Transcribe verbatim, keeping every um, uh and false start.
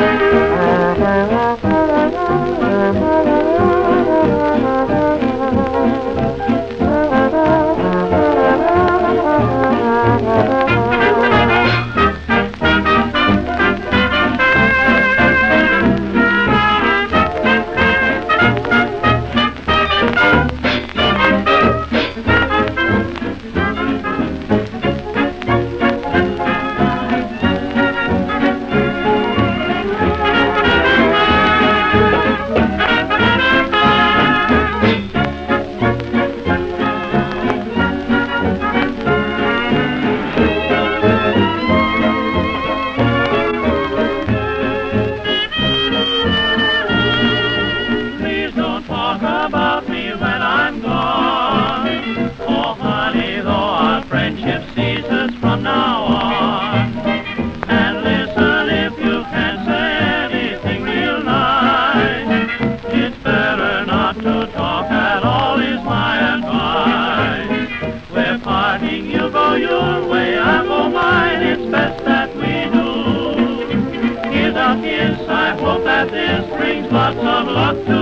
About me when I'm gone. Oh, honey, though our friendship ceases from now on. And listen, if you can say anything real nice, it's better not to talk at all, is my advice. We're parting, you go your way, I go mine, it's best that we do. Here's a kiss, I hope that this brings lots of luck to